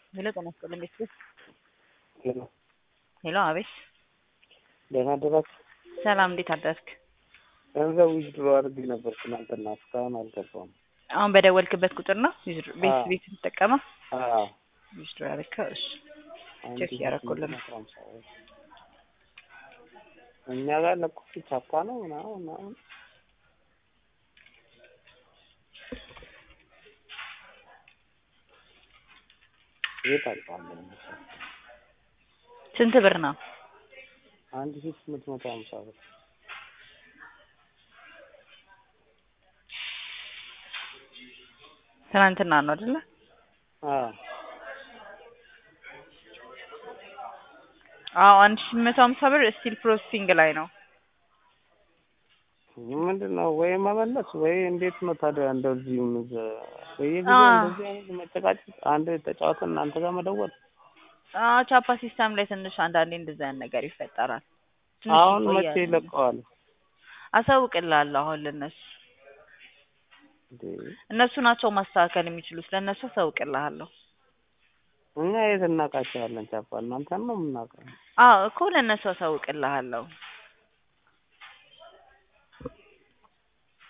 ሄሎ ጤና ይስጥልኝ ቤተሰብ። ሄሎ ሄሎ አቤት። ደህና አደራችሁ? ሰላም እንዴት አደርክ? ገንዘብ ዊዝድሮ አድርጌ ነበር ትናንትና እስካሁን አልገባም። አሁን በደወልክበት ቁጥር ነው ቤት የምትጠቀመው? አዎ ዊዝድሮ ያደረከው? እሺ ቼክ ያደረኩልን እኛ ጋር ለቁጥ ቻፓ ነው ምናምን ይታልቃል። ስንት ብር ነው? 1850 ብር። ትናንትና ነው አይደለ? አዎ 1850 ብር ስቲል ፕሮሰሲንግ ላይ ነው። ምንድነው ወይ መመለስ ወይ እንዴት ነው ታዲያ? እንደዚህ በየጊዜው እንደዚህ አይነት መጨቃጨቅ፣ አንድ ተጫዋች እናንተ ጋር መደወል። ቻፓ ሲስተም ላይ ትንሽ አንዳንዴ እንደዛ አይነት ነገር ይፈጠራል። አሁን መቼ ይለቀዋል? አሳውቅልሃለሁ አሁን እነሱ ናቸው ማስተካከል የሚችሉት። ለእነሱ አሳውቅልሃለሁ። እኛ የት እናውቃቸዋለን? ቻፓ እናንተን ነው የምናውቀው። እኮ ለእነሱ አሳውቅልሃለሁ።